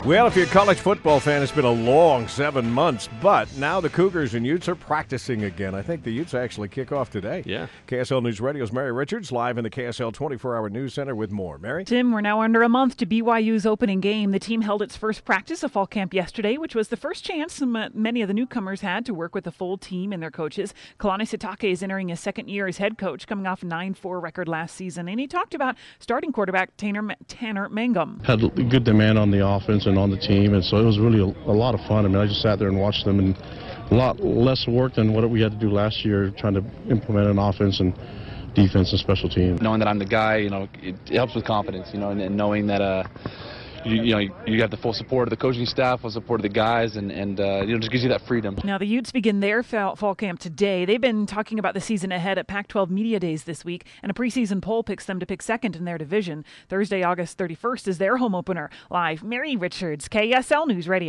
Well, if you're a college football fan, it's been a long 7 months, but now the Cougars and Utes are practicing again. I think the Utes actually kick off today. Yeah. KSL News Radio's Mary Richards live in the KSL 24-hour news center with more. Mary? Tim, we're now under a month to BYU's opening game. The team held its first practice of fall camp yesterday, which was the first chance many of the newcomers had to work with the full team and their coaches. Kalani Sitake is entering his second year as head coach, coming off a 9-4 record last season, and he talked about starting quarterback Tanner Mangum. Had good demand on the offense and on the team, and so it was really a lot of fun. I mean, I just sat there and watched them, and a lot less work than what we had to do last year, trying to implement an offense and defense and special teams. Knowing that I'm the guy, it helps with confidence, and knowing that you have the full support of the coaching staff, full support of the guys, and just gives you that freedom. Now the Utes begin their fall camp today. They've been talking about the season ahead at Pac-12 Media Days this week, and a preseason poll picks them to pick second in their division. Thursday, August 31st is their home opener. Live, Mary Richards, KSL News Radio.